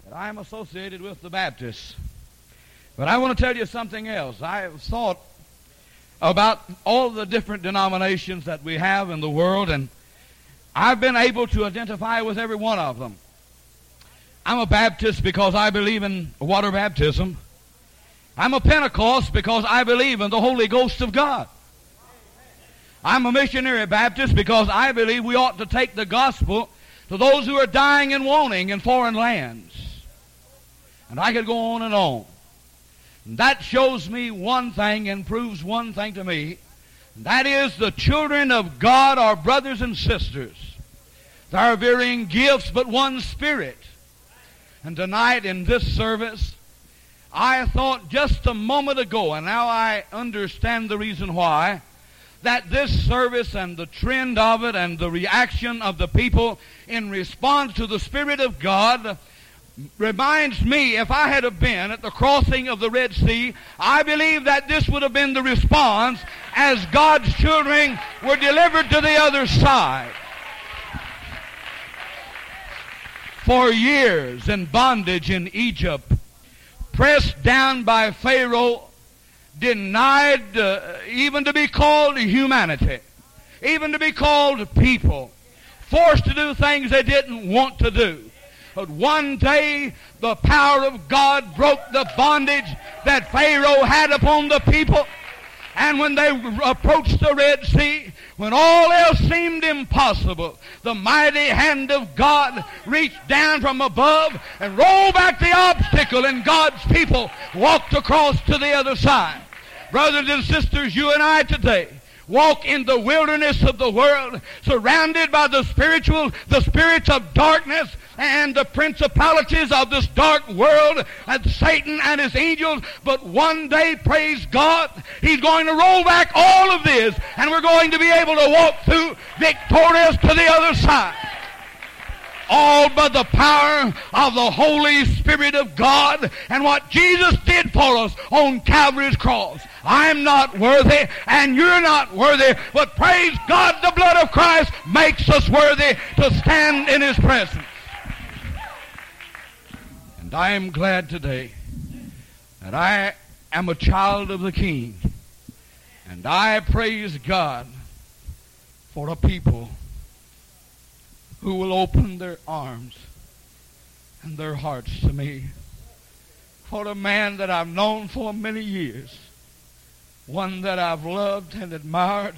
that I am associated with the Baptists. But I want to tell you something else. I have thought about all the different denominations that we have in the world, and I've been able to identify with every one of them. I'm a Baptist because I believe in water baptism. I'm a Pentecost because I believe in the Holy Ghost of God. I'm a missionary Baptist because I believe we ought to take the gospel to those who are dying and wanting in foreign lands. And I could go on and on. And that shows me one thing and proves one thing to me. And that is the children of God are brothers and sisters. There are varying gifts, but one Spirit. And tonight in this service, I thought just a moment ago, and now I understand the reason why, that this service and the trend of it and the reaction of the people in response to the Spirit of God reminds me, if I had have been at the crossing of the Red Sea, I believe that this would have been the response as God's children were delivered to the other side. For years in bondage in Egypt, pressed down by Pharaoh, denied even to be called humanity, even to be called people, forced to do things they didn't want to do. But one day, the power of God broke the bondage that Pharaoh had upon the people. And when they approached the Red Sea, when all else seemed impossible, the mighty hand of God reached down from above and rolled back the obstacle, and God's people walked across to the other side. Brothers and sisters, you and I today walk in the wilderness of the world, surrounded by the spirits of darkness and the principalities of this dark world and Satan and his angels. But one day, praise God, He's going to roll back all of this, and we're going to be able to walk through victorious to the other side. All by the power of the Holy Spirit of God and what Jesus did for us on Calvary's cross. I'm not worthy, and you're not worthy, but praise God, the blood of Christ makes us worthy to stand in His presence. And I am glad today that I am a child of the King, and I praise God for a people who will open their arms and their hearts to me. For a man that I've known for many years, one that I've loved and admired,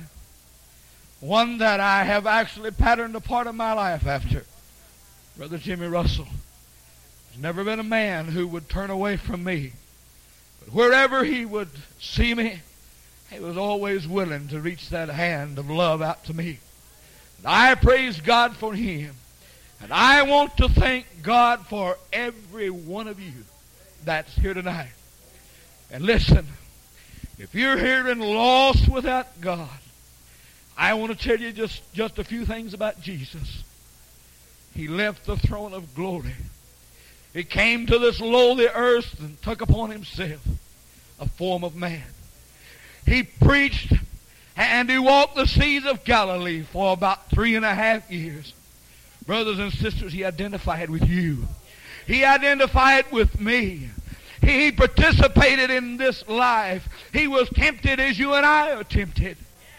one that I have actually patterned a part of my life after, Brother Jimmy Russell. There's never been a man who would turn away from me. But wherever he would see me, he was always willing to reach that hand of love out to me. I praise God for him. And I want to thank God for every one of you that's here tonight. And listen, if you're here and lost without God, I want to tell you just a few things about Jesus. He left the throne of glory. He came to this lowly earth and took upon Himself a form of man. He preached and He walked the seas of Galilee for about 3.5 years. Brothers and sisters, He identified with you. He identified with me. He participated in this life. He was tempted as you and I are tempted.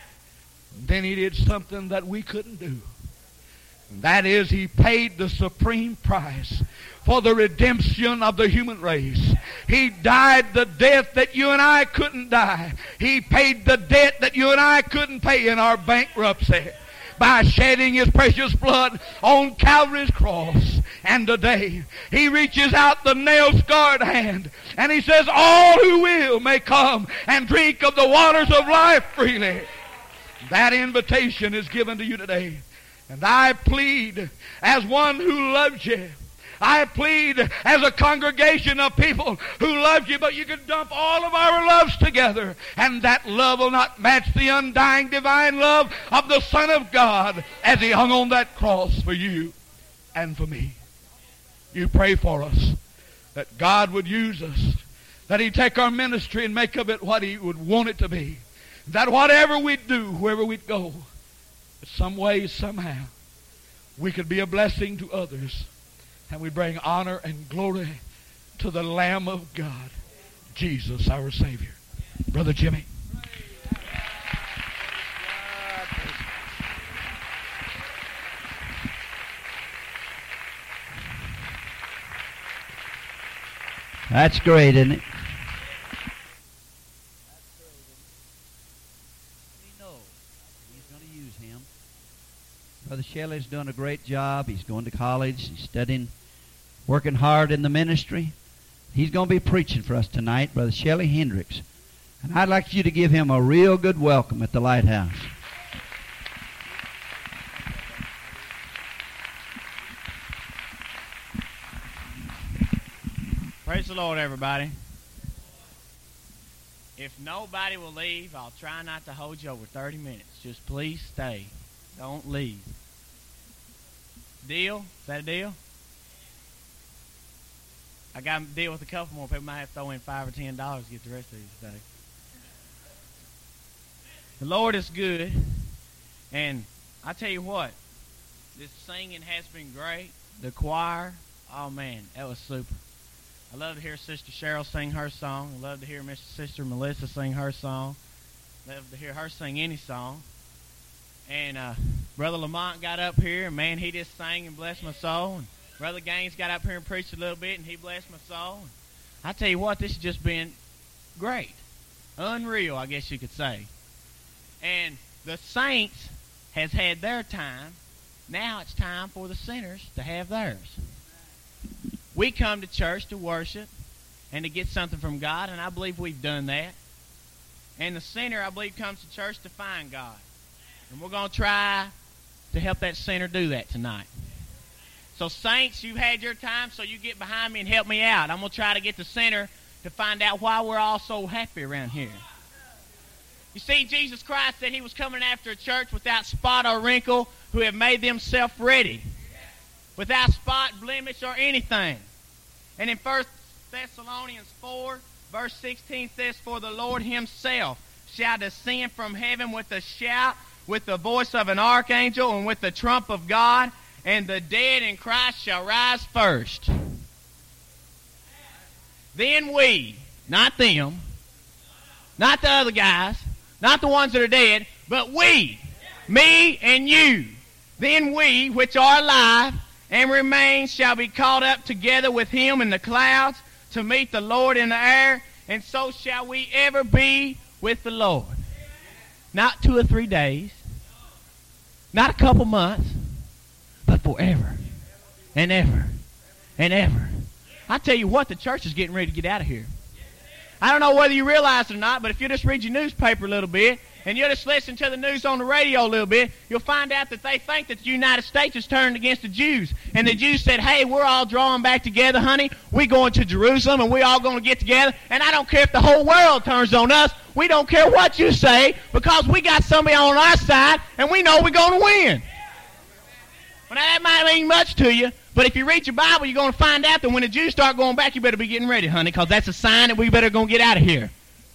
And then He did something that we couldn't do. And that is, He paid the supreme price for the redemption of the human race. He died the death that you and I couldn't die. He paid the debt that you and I couldn't pay in our bankruptcy by shedding His precious blood on Calvary's cross. And today, He reaches out the nail-scarred hand and He says, all who will may come and drink of the waters of life freely. That invitation is given to you today. And I plead as one who loves you. I plead as a congregation of people who love you, but you can dump all of our loves together, and that love will not match the undying divine love of the Son of God as He hung on that cross for you and for me. You pray for us that God would use us, that He'd take our ministry and make of it what He would want it to be, that whatever we'd do, wherever we'd go, some way, somehow, we could be a blessing to others And we bring honor and glory to the Lamb of God, Jesus our Savior. Brother Jimmy. That's great, isn't it? We know he's going to use him. Brother Shelley's doing a great job. He's going to college. He's studying, working hard in the ministry. He's going to be preaching for us tonight, Brother Shelley Hendricks. And I'd like you to give him a real good welcome at the Lighthouse. Praise the Lord, everybody. If nobody will leave, I'll try not to hold you over 30 minutes. Just please stay. Don't leave. Deal? Is that a deal? I got to deal with a couple more people. Might have to throw in $5 or $10 to get the rest of these today. The Lord is good. And I tell you what, this singing has been great. The choir, oh man, that was super. I love to hear Sister Cheryl sing her song. I love to hear Sister Melissa sing her song. I love to hear her sing any song. And Brother Lamont got up here, and man, he just sang and blessed my soul. And Brother Gaines got up here and preached a little bit, and he blessed my soul. And I tell you what, this has just been great. Unreal, I guess you could say. And the saints has had their time. Now it's time for the sinners to have theirs. We come to church to worship and to get something from God, and I believe we've done that. And the sinner, I believe, comes to church to find God. And we're going to try to help that sinner do that tonight. So, saints, you've had your time, so you get behind me and help me out. I'm going to try to get the sinner to find out why we're all so happy around here. You see, Jesus Christ said he was coming after a church without spot or wrinkle who have made themselves ready. Without spot, blemish, or anything. And in 1 Thessalonians 4, verse 16 says, "For the Lord himself shall descend from heaven with a shout, with the voice of an archangel, and with the trump of God, and the dead in Christ shall rise first. Then we," not them, not the other guys, not the ones that are dead, but we, me and you, "then we, which are alive and remain, shall be caught up together with him in the clouds to meet the Lord in the air, and so shall we ever be with the Lord." Not 2 or 3 days, not a couple months, but forever and ever and ever. I tell you what, the church is getting ready to get out of here. I don't know whether you realize it or not, but if you just read your newspaper a little bit, and you just listen to the news on the radio a little bit, you'll find out that they think that the United States has turned against the Jews. And the Jews said, "Hey, we're all drawing back together, honey. We're going to Jerusalem, and we're all going to get together. And I don't care if the whole world turns on us. We don't care what you say, because we got somebody on our side, and we know we're going to win." Well, now, that might mean much to you, but if you read your Bible, you're going to find out that when the Jews start going back, you better be getting ready, honey, because that's a sign that we better go get out of here.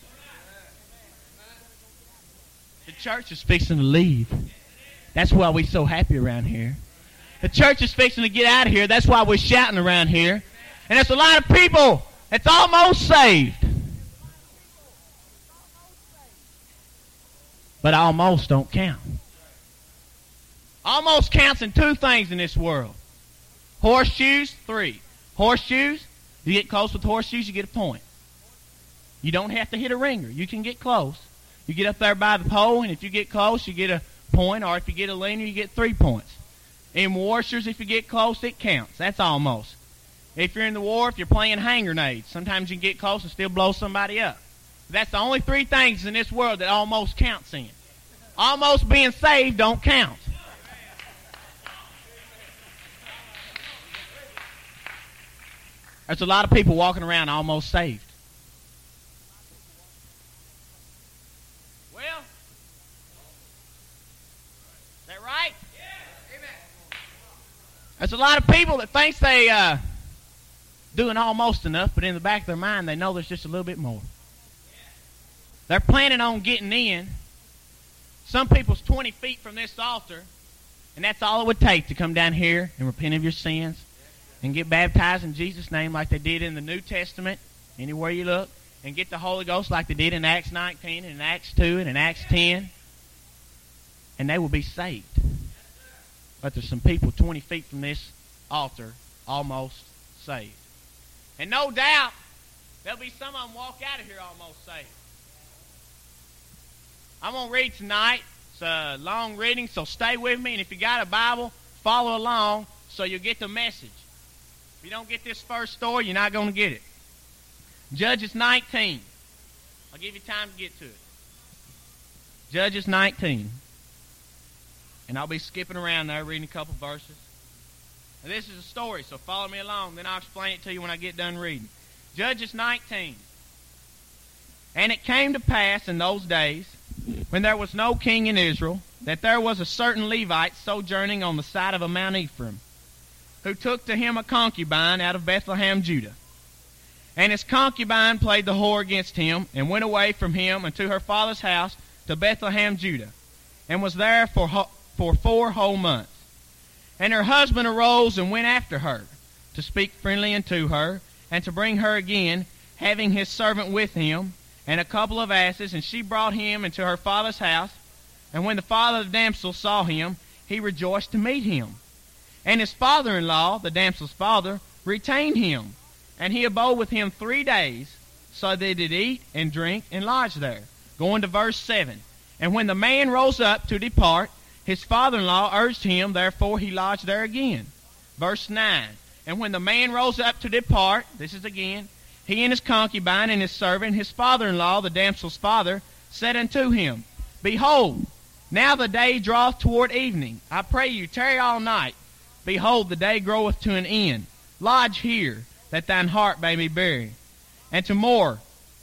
The church is fixing to leave. That's why we're so happy around here. The church is fixing to get out of here. That's why we're shouting around here. And there's a lot of people that's almost saved. But almost don't count. Almost counts in 2 things in this world. Horseshoes, 3. Horseshoes, you get close with horseshoes, you get a point. You don't have to hit a ringer. You can get close. You get up there by the pole, and if you get close, you get a point, or if you get a leaner, you get 3 points. In washers, if you get close, it counts. That's almost. If you're in the war, if you're playing hand grenades, sometimes you can get close and still blow somebody up. That's the only 3 things in this world that almost counts in. Almost being saved don't count. There's a lot of people walking around almost saved. Well, is that right? Yeah. Amen. There's a lot of people that thinks they doing almost enough, but in the back of their mind, they know there's just a little bit more. They're planning on getting in. Some people's 20 feet from this altar, and that's all it would take to come down here and repent of your sins and get baptized in Jesus' name like they did in the New Testament, anywhere you look, and get the Holy Ghost like they did in Acts 19 and in Acts 2 and in Acts 10, and they will be saved. But there's some people 20 feet from this altar almost saved. And no doubt, there'll be some of them walk out of here almost saved. I'm going to read tonight. It's a long reading, so stay with me. And if you got a Bible, follow along so you'll get the message. If you don't get this first story, you're not going to get it. Judges 19. I'll give you time to get to it. Judges 19. And I'll be skipping around there, reading a couple verses. Now, this is a story, so follow me along. Then I'll explain it to you when I get done reading. Judges 19. And it came to pass in those days, when there was no king in Israel, that there was a certain Levite sojourning on the side of a Mount Ephraim, who took to him a concubine out of Bethlehem, Judah. And his concubine played the whore against him, and went away from him unto her father's house to Bethlehem, Judah, and was there for 4 whole months. And her husband arose and went after her, to speak friendly unto her, and to bring her again, having his servant with him, and a couple of asses, and she brought him into her father's house. And when the father of the damsel saw him, he rejoiced to meet him. And his father-in-law, the damsel's father, retained him, and he abode with him 3 days, so they did eat and drink and lodge there. Going to verse 7. And when the man rose up to depart, his father-in-law urged him, therefore he lodged there again. Verse 9. And when the man rose up to depart, this is again, he and his concubine and his servant, his father-in-law, the damsel's father, said unto him, Behold, now the day draweth toward evening. I pray you, tarry all night. Behold, the day groweth to an end. Lodge here, that thine heart may be buried. And tomorrow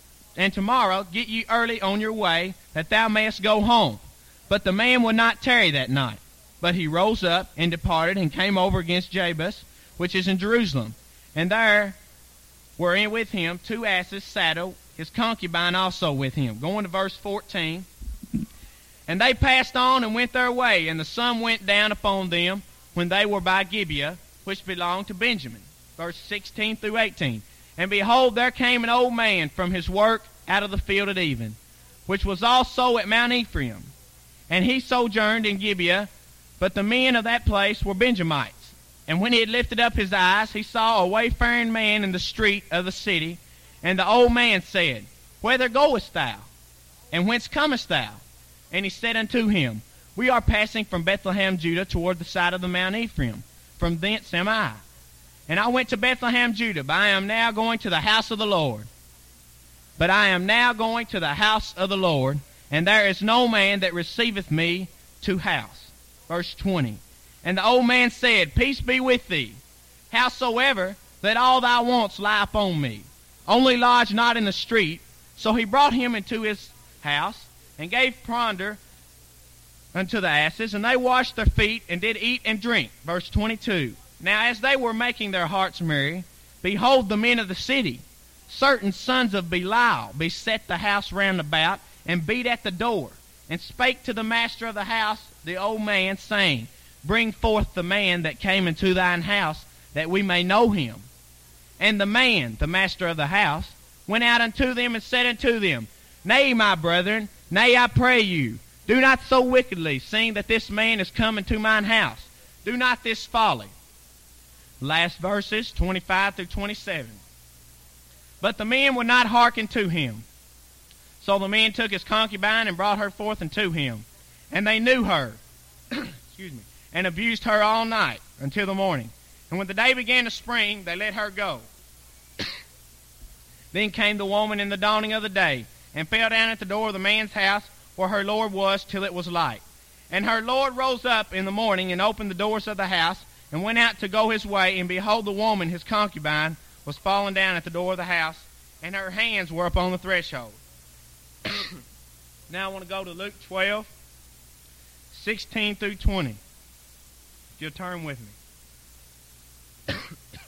get ye early on your way, that thou mayest go home. But the man would not tarry that night. But he rose up and departed, and came over against Jebus, which is in Jerusalem. And there were in with him 2 asses saddled, his concubine also with him. Going to verse 14. And they passed on and went their way, and the sun went down upon them when they were by Gibeah, which belonged to Benjamin. Verse 16 through 18. And behold, there came an old man from his work out of the field at even, which was also at Mount Ephraim. And he sojourned in Gibeah, but the men of that place were Benjamites. And when he had lifted up his eyes, he saw a wayfaring man in the street of the city. And the old man said, Whither goest thou? And whence comest thou? And he said unto him, We are passing from Bethlehem, Judah, toward the side of the Mount Ephraim. From thence am I. And I went to Bethlehem, Judah, but I am now going to the house of the Lord. And there is no man that receiveth me to house. Verse 20. And the old man said, Peace be with thee. Howsoever, that all thy wants lie upon me. Only lodge not in the street. So he brought him into his house, and gave provender unto the asses, and they washed their feet, and did eat and drink. Verse 22. Now as they were making their hearts merry, behold, the men of the city, certain sons of Belial, beset the house round about, and beat at the door, and spake to the master of the house, the old man, saying, Bring forth the man that came into thine house, that we may know him. And the man, the master of the house, went out unto them, and said unto them, Nay, my brethren, nay, I pray you, do not so wickedly, seeing that this man is come into mine house. Do not this folly. Last verses, 25 through 27. But the men would not hearken to him. So the man took his concubine and brought her forth unto him. And they knew her, and abused her all night until the morning. And when the day began to spring, they let her go. Then came the woman in the dawning of the day, and fell down at the door of the man's house where her lord was till it was light. And her lord rose up in the morning, and opened the doors of the house, and went out to go his way. And behold, the woman, his concubine, was fallen down at the door of the house, and her hands were upon the threshold. Now I want to go to Luke 12, 16 through 20. If you'll turn with me.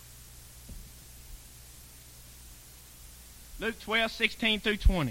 Luke 12, 16 through 20.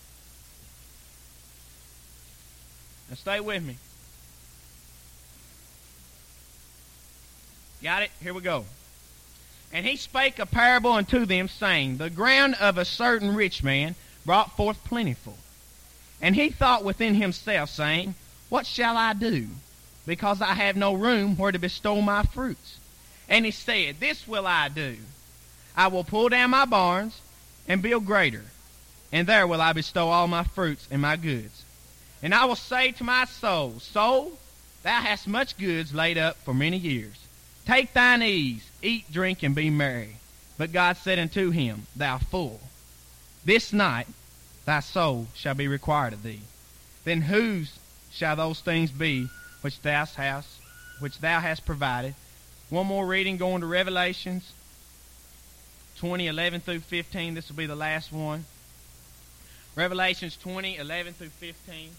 Now stay with me. Got it? Here we go. And he spake a parable unto them, saying, The ground of a certain rich man brought forth plentiful. And he thought within himself, saying, What shall I do? Because I have no room where to bestow my fruits. And he said, This will I do. I will pull down my barns and build greater, and there will I bestow all my fruits and my goods. And I will say to my soul, Soul, thou hast much goods laid up for many years. Take thine ease, eat, drink, and be merry. But God said unto him, Thou fool, this night thy soul shall be required of thee. Then whose shall those things be which thou hast provided? One more reading, going to Revelations 20:11 through 15. This will be the last one. Revelations 20:11 through 15.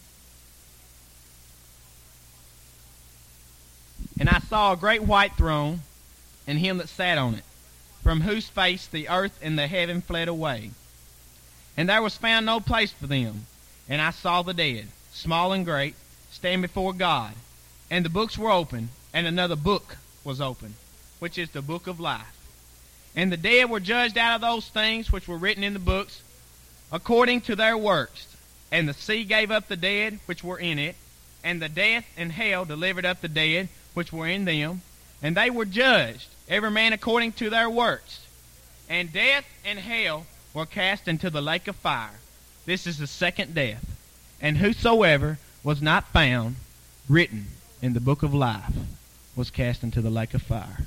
And I saw a great white throne, and him that sat on it, from whose face the earth and the heaven fled away. And there was found no place for them. And I saw the dead, small and great, stand before God. And the books were opened, and another book was opened, which is the book of life. And the dead were judged out of those things which were written in the books, according to their works. And the sea gave up the dead which were in it, and the death and hell delivered up the dead which were in them, and they were judged, every man according to their works. And death and hell were cast into the lake of fire. This is the second death. And whosoever was not found written in the book of life was cast into the lake of fire.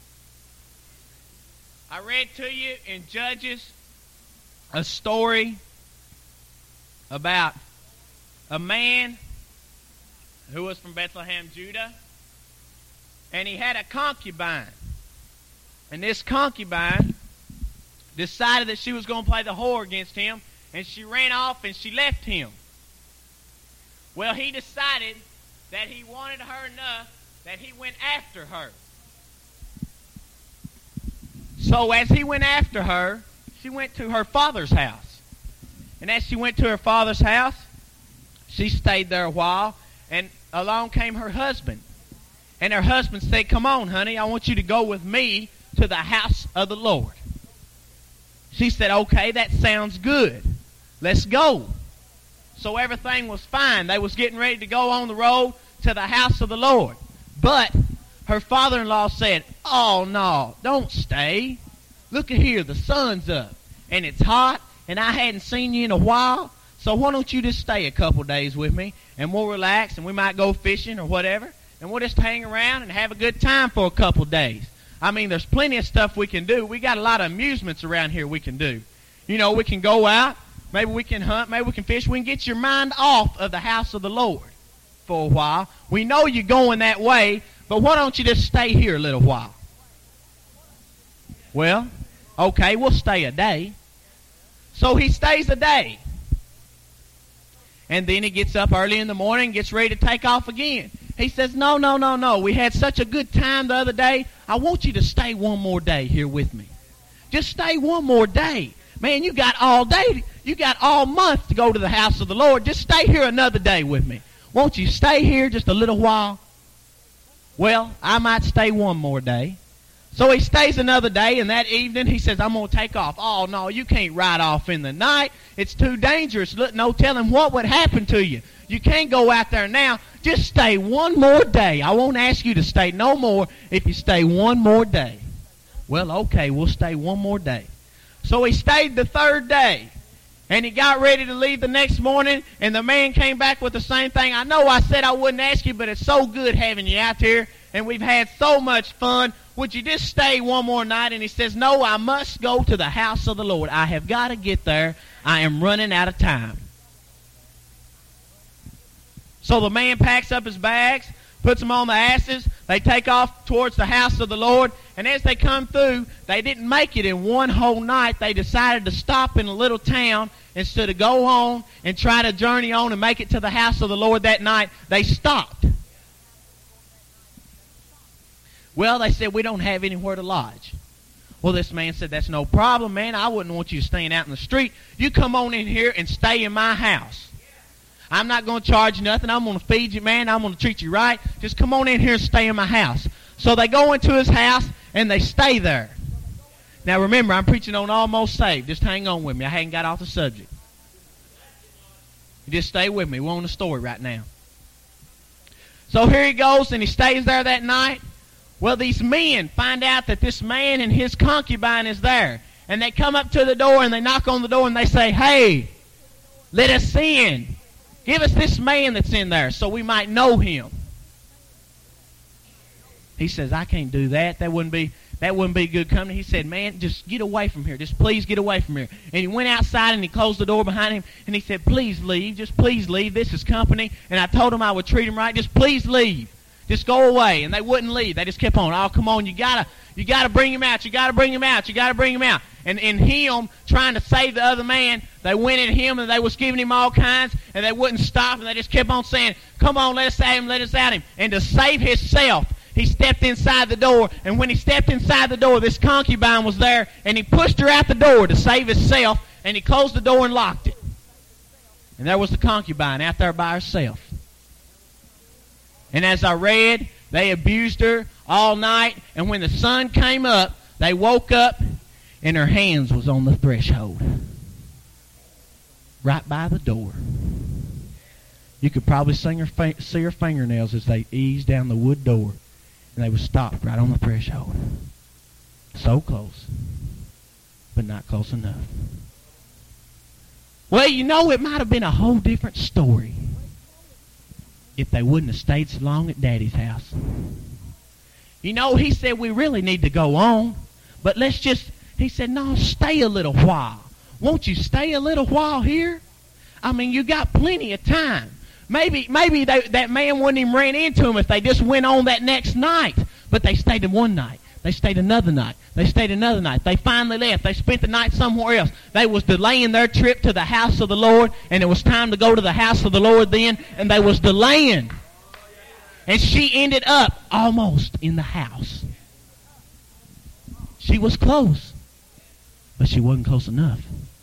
I read to you in Judges a story about a man who was from Bethlehem, Judah, and he had a concubine. And this concubine decided that she was going to play the whore against him, and she ran off and she left him. Well, he decided that he wanted her enough that he went after her. So as he went after her, she went to her father's house. And as she went to her father's house, she stayed there a while, and along came her husband. And her husband said, Come on, honey, I want you to go with me to the house of the Lord. She said, Okay, that sounds good. Let's go. So everything was fine. They was getting ready to go on the road to the house of the Lord. But her father-in-law said, Oh, no, don't stay. Look at here, the sun's up, and it's hot, and I hadn't seen you in a while, so why don't you just stay a couple days with me, and we'll relax, and we might go fishing or whatever, and we'll just hang around and have a good time for a couple days. I mean, there's plenty of stuff we can do. We got a lot of amusements around here we can do. You know, we can go out, maybe we can hunt, maybe we can fish. We can get your mind off of the house of the Lord for a while. We know you're going that way, but why don't you just stay here a little while? Well, okay, we'll stay a day. So he stays a day. And then he gets up early in the morning, gets ready to take off again. He says, No. We had such a good time the other day. I want you to stay one more day here with me. Just stay one more day. Man, you got all day. You got all month to go to the house of the Lord. Just stay here another day with me. Won't you stay here just a little while? Well, I might stay one more day. So he stays another day, and that evening he says, I'm going to take off. Oh, no, you can't ride off in the night. It's too dangerous. Look, no telling what would happen to you. You can't go out there now. Just stay one more day. I won't ask you to stay no more if you stay one more day. Well, okay, we'll stay one more day. So he stayed the third day, and he got ready to leave the next morning, and the man came back with the same thing. I know I said I wouldn't ask you, but it's so good having you out here, and we've had so much fun. Would you just stay one more night? And he says, No, I must go to the house of the Lord. I have got to get there. I am running out of time. So the man packs up his bags, puts them on the asses. They take off towards the house of the Lord. And as they come through, they didn't make it in one whole night. They decided to stop in a little town instead of go on and try to journey on and make it to the house of the Lord that night. They stopped. Well, they said, We don't have anywhere to lodge. Well, this man said, That's no problem, man. I wouldn't want you staying out in the street. You come on in here and stay in my house. I'm not going to charge you nothing. I'm going to feed you, man. I'm going to treat you right. Just come on in here and stay in my house. So they go into his house, and they stay there. Now remember, I'm preaching on almost saved. Just hang on with me. I hadn't got off the subject. Just stay with me. We're on the story right now. So here he goes, and he stays there that night. Well, these men find out that this man and his concubine is there. And they come up to the door, and they knock on the door, and they say, "Hey, let us in. Give us this man that's in there so we might know him." He says, "I can't do that. That wouldn't be good company." He said, "Man, just get away from here. Just please get away from here." And he went outside and he closed the door behind him, and he said, "Please leave. Just please leave. This is company, and I told him I would treat him right. Just please leave. Just go away." And they wouldn't leave. They just kept on. "Oh, come on, you gotta bring him out. You gotta bring him out. You gotta bring him out." And in him trying to save the other man, they went at him and they was giving him all kinds, and they wouldn't stop, and they just kept on saying, "Come on, let us at him, let us at him." And to save himself, he stepped inside the door, and when he stepped inside the door, this concubine was there, and he pushed her out the door to save himself, and he closed the door and locked it. And there was the concubine out there by herself. And as I read, they abused her all night, and when the sun came up, they woke up, and her hands was on the threshold, right by the door. You could probably see her fingernails as they eased down the wood door, and they were stopped right on the threshold. So close, but not close enough. Well, you know, it might have been a whole different story if they wouldn't have stayed so long at Daddy's house. You know, he said, "We really need to go on, but he said, "No, stay a little while. Won't you stay a little while here? I mean, you got plenty of time. Maybe that man wouldn't even ran into him if they just went on that next night." But they stayed one night. They stayed another night. They stayed another night. They finally left. They spent the night somewhere else. They was delaying their trip to the house of the Lord, and it was time to go to the house of the Lord then, and they was delaying. And she ended up almost in the house. She was close, but she wasn't close enough.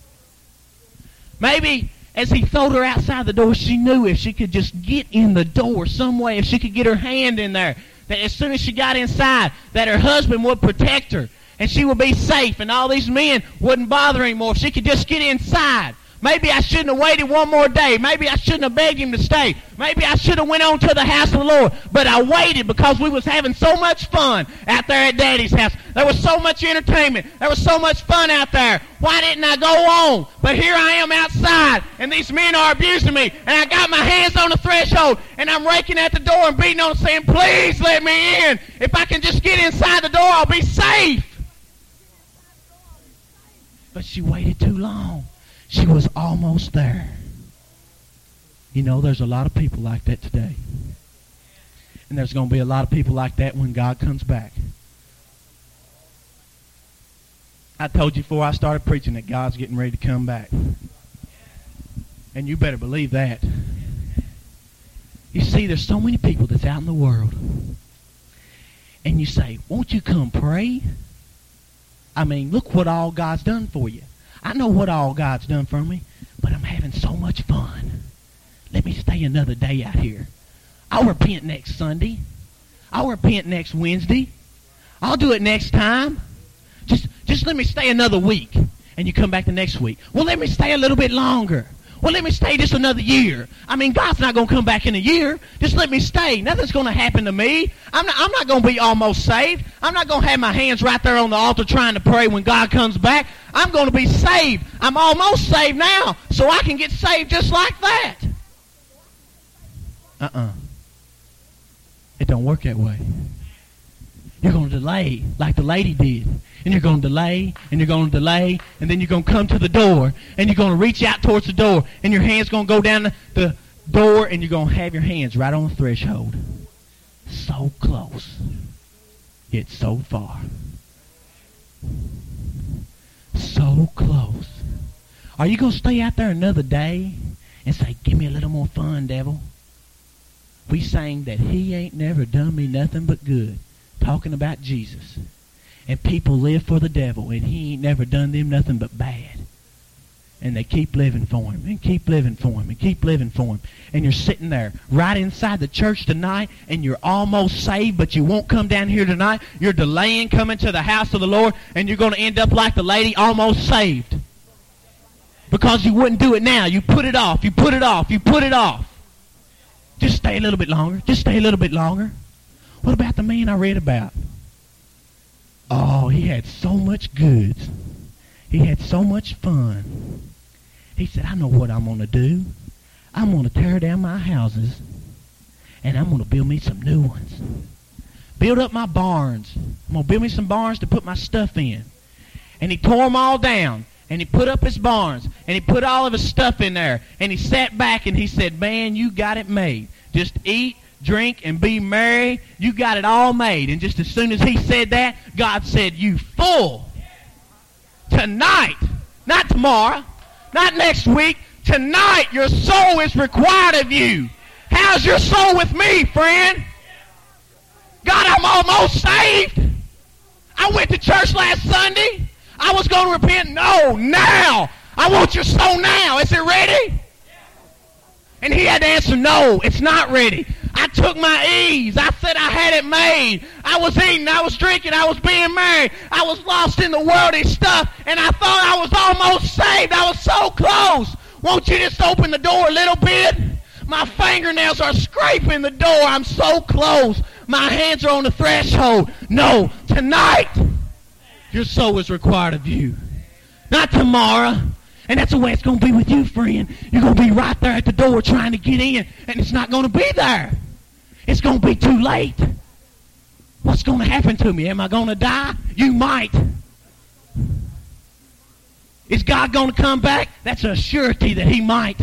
Maybe as he throwed her outside the door, she knew if she could just get in the door some way, if she could get her hand in there, that as soon as she got inside, that her husband would protect her, and she would be safe, and all these men wouldn't bother her anymore if she could just get inside. Maybe I shouldn't have waited one more day. Maybe I shouldn't have begged him to stay. Maybe I should have went on to the house of the Lord. But I waited because we was having so much fun out there at Daddy's house. There was so much entertainment. There was so much fun out there. Why didn't I go on? But here I am outside, and these men are abusing me, and I got my hands on the threshold, and I'm raking at the door and beating on it, saying, "Please let me in. If I can just get inside the door, I'll be safe." But she waited too long. She was almost there. You know, there's a lot of people like that today. And there's going to be a lot of people like that when God comes back. I told you before I started preaching that God's getting ready to come back. And you better believe that. You see, there's so many people that's out in the world. And you say, "Won't you come pray?" I mean, look what all God's done for you. I know what all God's done for me, but I'm having so much fun. Let me stay another day out here. I'll repent next Sunday. I'll repent next Wednesday. I'll do it next time. Just let me stay another week. And you come back the next week. Well, let me stay a little bit longer. Well, let me stay just another year. I mean, God's not going to come back in a year. Just let me stay. Nothing's going to happen to me. I'm not going to be almost saved. I'm not going to have my hands right there on the altar trying to pray when God comes back. I'm going to be saved. I'm almost saved now, so I can get saved just like that. It don't work that way. You're going to delay like the lady did. And you're going to delay, and you're going to delay, and then you're going to come to the door, and you're going to reach out towards the door, and your hand's going to go down the door, and you're going to have your hands right on the threshold. So close, yet so far. So close. Are you going to stay out there another day and say, "Give me a little more fun, devil"? We sang that he ain't never done me nothing but good, talking about Jesus. And people live for the devil, and he ain't never done them nothing but bad. And they keep living for him and keep living for him and keep living for him. And you're sitting there right inside the church tonight and you're almost saved, but you won't come down here tonight. You're delaying coming to the house of the Lord, and you're going to end up like the lady almost saved. Because you wouldn't do it now. You put it off. You put it off. You put it off. Just stay a little bit longer. Just stay a little bit longer. What about the man I read about? Oh, he had so much goods. He had so much fun. He said, I know what I'm going to do. I'm going to tear down my houses, and I'm going to build me some new ones. Build up my barns. I'm going to build me some barns to put my stuff in. And he tore them all down, and he put up his barns, and he put all of his stuff in there, and he sat back, and he said, man, you got it made. Just eat, drink, and be merry. You got it all made. And just as soon as he said that, God said, you fool. Tonight, not tomorrow, not next week, tonight your soul is required of you. How's your soul with me, friend? God, I'm almost saved. I went to church last Sunday. I was going to repent. No, now. I want your soul now. Is it ready? And he had to answer, no, it's not ready. I took my ease. I said I had it made. I was eating. I was drinking. I was being married. I was lost in the worldly stuff. And I thought I was almost saved. I was so close. Won't you just open the door a little bit? My fingernails are scraping the door. I'm so close. My hands are on the threshold. No, tonight, your soul is required of you. Not tomorrow. And that's the way it's going to be with you, friend. You're going to be right there at the door trying to get in, and it's not going to be there. It's going to be too late. What's going to happen to me? Am I going to die? You might. Is God going to come back? That's a surety that he might.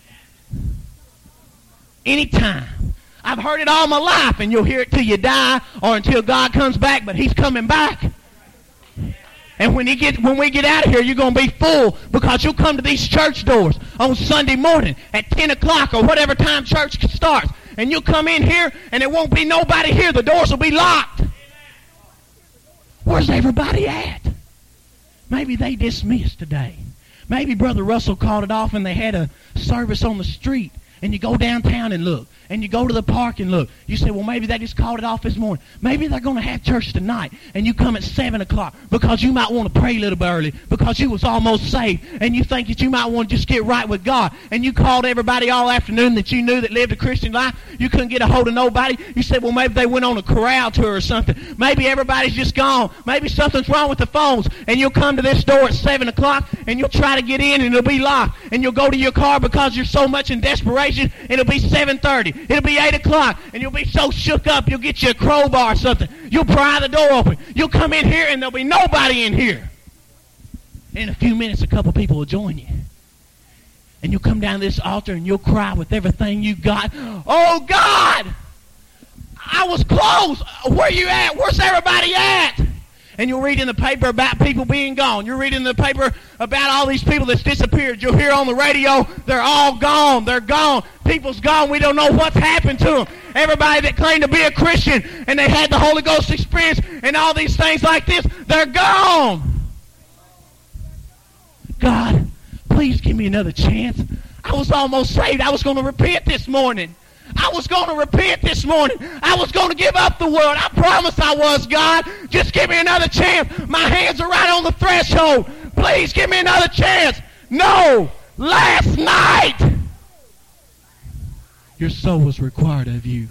Anytime. I've heard it all my life, and you'll hear it till you die or until God comes back, but he's coming back. And when we get out of here, you're going to be full because you'll come to these church doors on Sunday morning at 10 o'clock or whatever time church starts. And you'll come in here and there won't be nobody here. The doors will be locked. Where's everybody at? Maybe they dismissed today. Maybe Brother Russell called it off and they had a service on the street. And you go downtown and look. And you go to the park and look. You say, well, maybe they just called it off this morning. Maybe they're going to have church tonight. And you come at 7 o'clock because you might want to pray a little bit early because you was almost saved. And you think that you might want to just get right with God. And you called everybody all afternoon that you knew that lived a Christian life. You couldn't get a hold of nobody. You said, well, maybe they went on a corral tour or something. Maybe everybody's just gone. Maybe something's wrong with the phones. And you'll come to this door at 7 o'clock and you'll try to get in and it'll be locked. And you'll go to your car because you're so much in desperation. It'll be 7:30. It'll be 8 o'clock. And you'll be so shook up, you'll get you a crowbar or something. You'll pry the door open. You'll come in here, and there'll be nobody in here. In a few minutes, a couple people will join you. And you'll come down to this altar, and you'll cry with everything you got. Oh, God! I was close. Where you at? Where's everybody at? And you'll read in the paper about people being gone. You're reading in the paper about all these people that's disappeared. You'll hear on the radio, they're all gone. They're gone. People's gone. We don't know what's happened to them. Everybody that claimed to be a Christian and they had the Holy Ghost experience and all these things like this, they're gone. God, please give me another chance. I was almost saved. I was going to repent this morning. I was going to repent this morning. I was going to give up the world. I promised I was, God. Just give me another chance. My hands are right on the threshold. Please give me another chance. No, last night, your soul was required of you.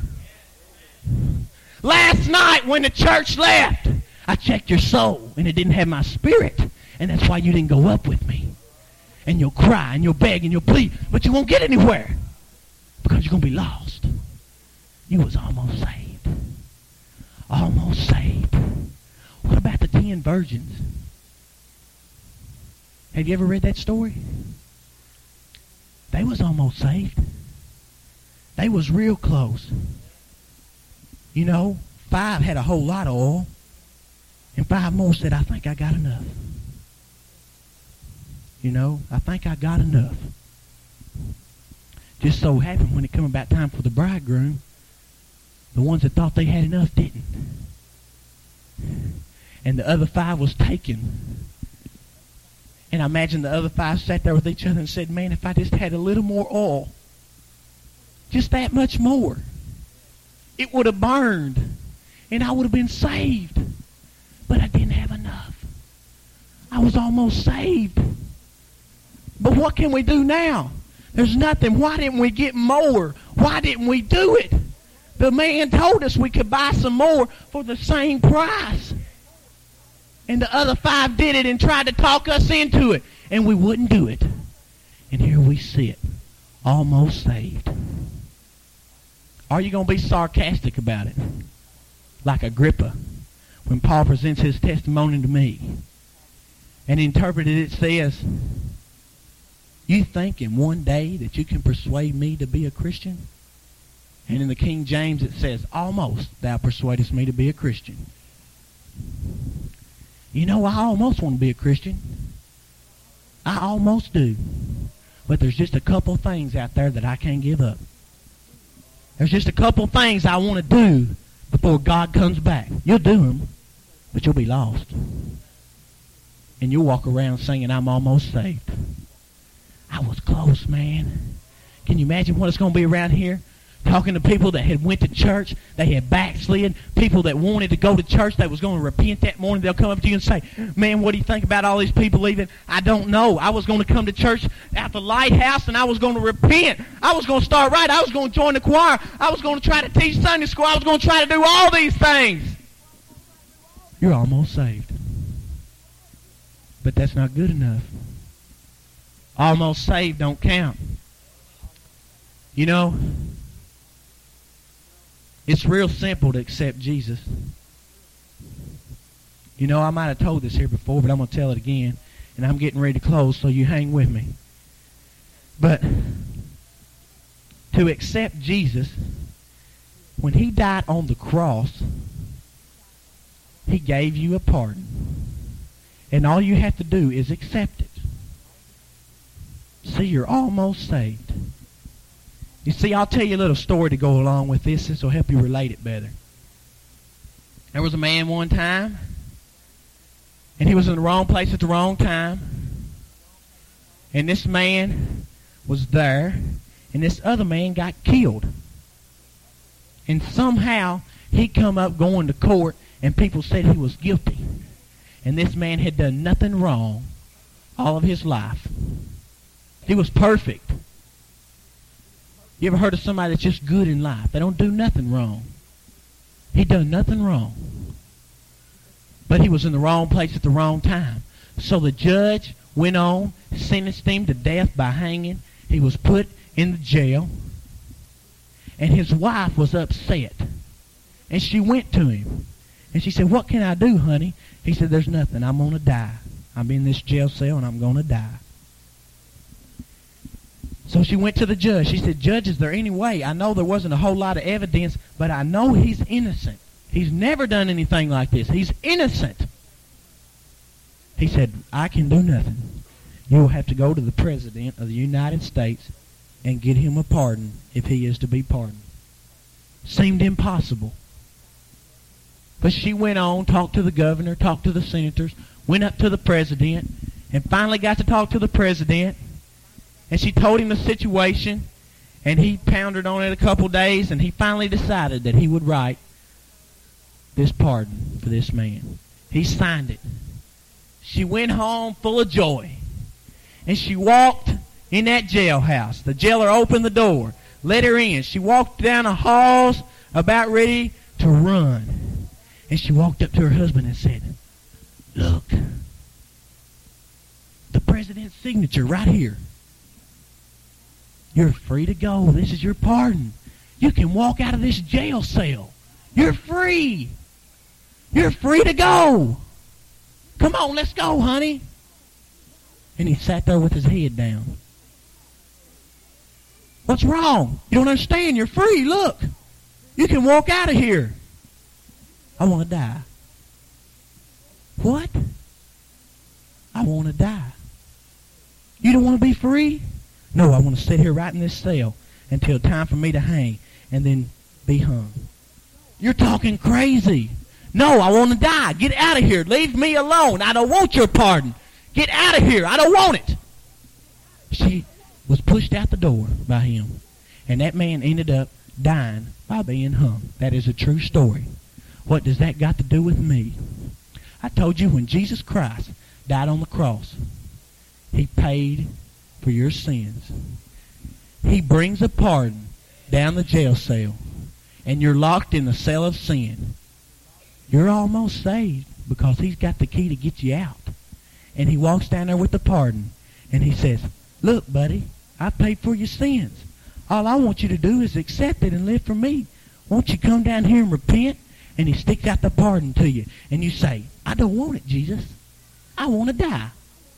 Last night when the church left, I checked your soul, and it didn't have my spirit. And that's why you didn't go up with me. And you'll cry, and you'll beg, and you'll plead, but you won't get anywhere. Because you're going to be lost. You was almost saved. Almost saved. What about the 10 virgins? Have you ever read that story? They was almost saved. They was real close. You know, 5 had a whole lot of oil. And 5 more said, I think I got enough. You know, I think I got enough. Just so happened when it come about time for the bridegroom, the ones that thought they had enough didn't. And the other 5 was taken. And I imagine the other 5 sat there with each other and said, man, if I just had a little more oil, just that much more, it would have burned and I would have been saved. But I didn't have enough. I was almost saved. But what can we do now? There's nothing. Why didn't we get more? Why didn't we do it? The man told us we could buy some more for the same price. And the other 5 did it and tried to talk us into it. And we wouldn't do it. And here we sit, almost saved. Are you going to be sarcastic about it? Like Agrippa, when Paul presents his testimony to me. And interpreted it says, you think in one day that you can persuade me to be a Christian? And in the King James it says, almost thou persuadest me to be a Christian. You know, I almost want to be a Christian. I almost do. But there's just a couple things out there that I can't give up. There's just a couple things I want to do before God comes back. You'll do them, but you'll be lost. And you'll walk around singing, I'm almost saved. I was close, man. Can you imagine what it's going to be around here? Talking to people that had went to church, they had backslid, people that wanted to go to church, that was going to repent that morning. They'll come up to you and say, man, what do you think about all these people leaving? I don't know. I was going to come to church at the Lighthouse, and I was going to repent. I was going to start right. I was going to join the choir. I was going to try to teach Sunday school. I was going to try to do all these things. You're almost saved. But that's not good enough. Almost saved don't count. You know, it's real simple to accept Jesus. You know, I might have told this here before, but I'm going to tell it again. And I'm getting ready to close, so you hang with me. But to accept Jesus, when he died on the cross, he gave you a pardon. And all you have to do is accept it. See, you're almost saved. You see, I'll tell you a little story to go along with this. This will help you relate it better. There was a man one time, and he was in the wrong place at the wrong time. And this man was there, and this other man got killed. And somehow, he come up going to court, and people said he was guilty. And this man had done nothing wrong all of his life. He was perfect. You ever heard of somebody that's just good in life? They don't do nothing wrong. He done nothing wrong. But he was in the wrong place at the wrong time. So the judge went on, sentenced him to death by hanging. He was put in the jail. And his wife was upset. And she went to him. And she said, what can I do, honey? He said, there's nothing. I'm going to die. I'm in this jail cell and I'm going to die. So she went to the judge. She said, Judge, is there any way? I know there wasn't a whole lot of evidence, but I know he's innocent. He's never done anything like this. He's innocent. He said, I can do nothing. You'll have to go to the President of the United States and get him a pardon if he is to be pardoned. Seemed impossible. But she went on, talked to the governor, talked to the senators, went up to the president, and finally got to talk to the president. And she told him the situation, and he pondered on it a couple days, and he finally decided that he would write this pardon for this man. He signed it. She went home full of joy, and she walked in that jailhouse. The jailer opened the door, let her in. She walked down the halls about ready to run. And she walked up to her husband and said, look, the president's signature right here. You're free to go. This is your pardon. You can walk out of this jail cell. You're free. You're free to go. Come on, let's go, honey. And he sat there with his head down. What's wrong? You don't understand. You're free. Look. You can walk out of here. I want to die. What? I want to die. You don't want to be free? No, I want to sit here right in this cell until time for me to hang and then be hung. You're talking crazy. No, I want to die. Get out of here. Leave me alone. I don't want your pardon. Get out of here. I don't want it. She was pushed out the door by him. And that man ended up dying by being hung. That is a true story. What does that got to do with me? I told you when Jesus Christ died on the cross, he paid for your sins. He brings a pardon down the jail cell, and you're locked in the cell of sin. You're almost saved because he's got the key to get you out. And he walks down there with the pardon, and he says, look, buddy, I paid for your sins. All I want you to do is accept it and live for me. Won't you come down here and repent? And he sticks out the pardon to you, and you say, I don't want it, Jesus. I want to die.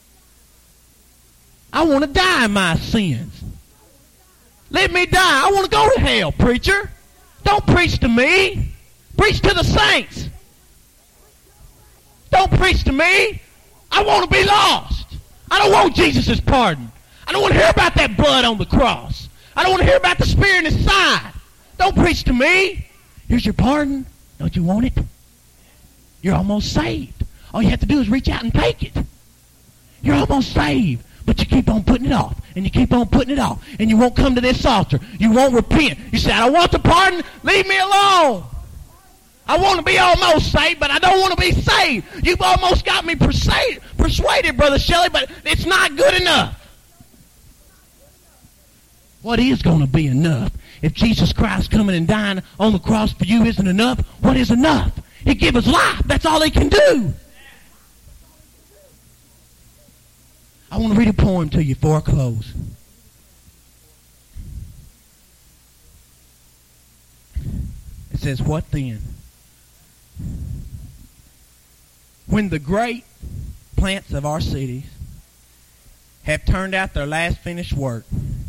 I want to die in my sins. Let me die. I want to go to hell, preacher. Don't preach to me. Preach to the saints. Don't preach to me. I want to be lost. I don't want Jesus' pardon. I don't want to hear about that blood on the cross. I don't want to hear about the spear in his side. Don't preach to me. Here's your pardon. Don't you want it? You're almost saved. All you have to do is reach out and take it. You're almost saved. But you keep on putting it off, and you keep on putting it off, and you won't come to this altar. You won't repent. You say, I don't want the pardon. Leave me alone. I want to be almost saved, but I don't want to be saved. You've almost got me persuaded, Brother Shelley, but it's not good enough. What is going to be enough? If Jesus Christ coming and dying on the cross for you isn't enough, what is enough? He gave us life. That's all he can do. I want to read a poem to you before I close. It says, what then? When the great plants of our cities have turned out their last finished work,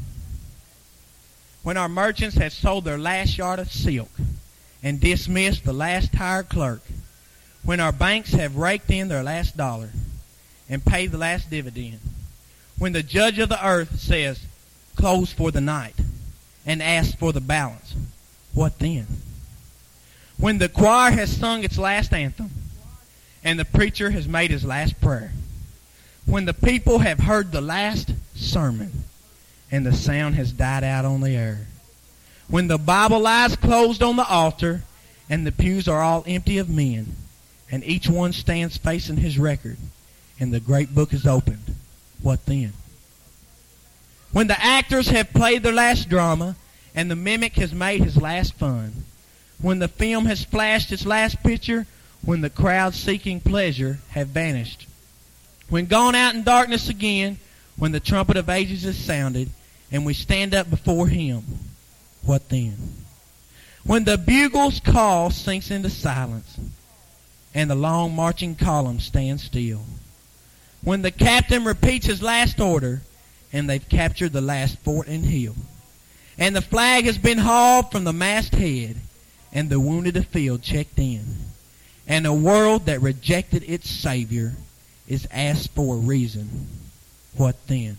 when our merchants have sold their last yard of silk and dismissed the last hired clerk, when our banks have raked in their last dollar and paid the last dividend, when the judge of the earth says, close for the night, and asks for the balance, what then? When the choir has sung its last anthem, and the preacher has made his last prayer, when the people have heard the last sermon, and the sound has died out on the air, when the Bible lies closed on the altar, and the pews are all empty of men, and each one stands facing his record, and the great book is opened, what then? When the actors have played their last drama, and the mimic has made his last fun, when the film has flashed its last picture, when the crowd seeking pleasure have vanished, when gone out in darkness again, when the trumpet of ages is sounded, and we stand up before him, what then? When the bugle's call sinks into silence, and the long marching column stands still, when the captain repeats his last order, and they've captured the last fort and hill, and the flag has been hauled from the masthead, and the wounded afield checked in, and a world that rejected its Savior is asked for a reason, what then?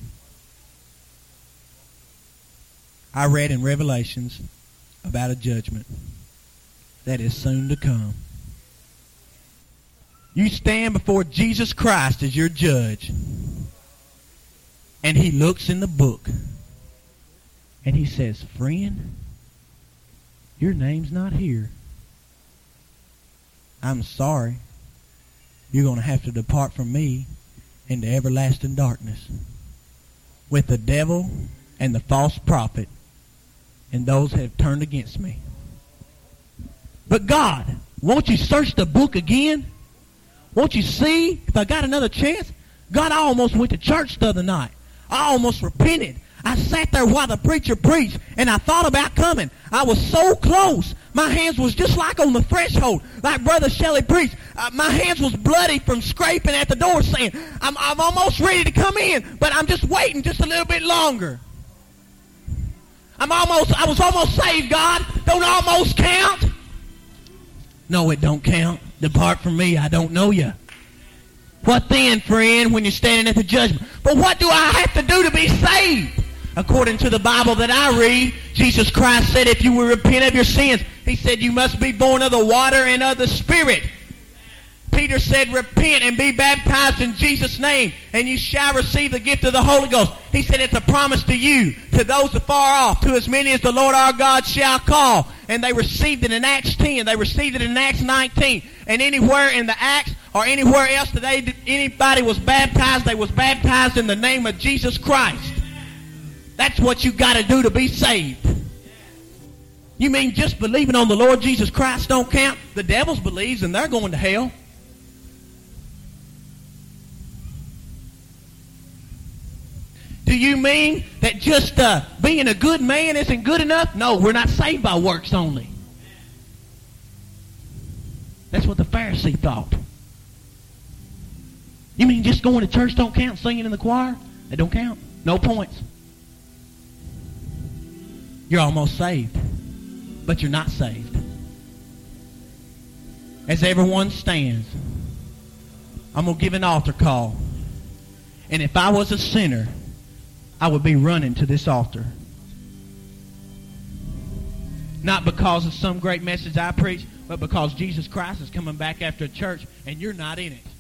I read in Revelations about a judgment that is soon to come. You stand before Jesus Christ as your judge, and he looks in the book, and he says, friend, your name's not here. I'm sorry. You're going to have to depart from me into everlasting darkness with the devil and the false prophet and those that have turned against me. But God, won't you search the book again? Won't you see if I got another chance? God, I almost went to church the other night. I almost repented. I sat there while the preacher preached, and I thought about coming. I was so close. My hands was just like on the threshold, like Brother Shelley preached. My hands was bloody from scraping at the door, saying, I'm almost ready to come in, but I'm just waiting just a little bit longer. I was almost saved, God. Don't almost count? No, it don't count. Depart from me, I don't know you. What then, friend, when you're standing at the judgment? But what do I have to do to be saved? According to the Bible that I read, Jesus Christ said if you will repent of your sins, he said you must be born of the water and of the Spirit. Peter said, repent and be baptized in Jesus' name, and you shall receive the gift of the Holy Ghost. He said it's a promise to you, to those afar off, to as many as the Lord our God shall call. And they received it in Acts 10. They received it in Acts 19. And anywhere in the Acts or anywhere else today anybody was baptized, they was baptized in the name of Jesus Christ. That's what you got to do to be saved. You mean just believing on the Lord Jesus Christ don't count? The devil believes and they're going to hell. Do you mean that just being a good man isn't good enough? No, we're not saved by works only. That's what the Pharisee thought. You mean just going to church don't count? Singing in the choir? They don't count. No points. You're almost saved, but you're not saved. As everyone stands, I'm going to give an altar call. And if I was a sinner, I would be running to this altar. Not because of some great message I preach, but because Jesus Christ is coming back after a church and you're not in it.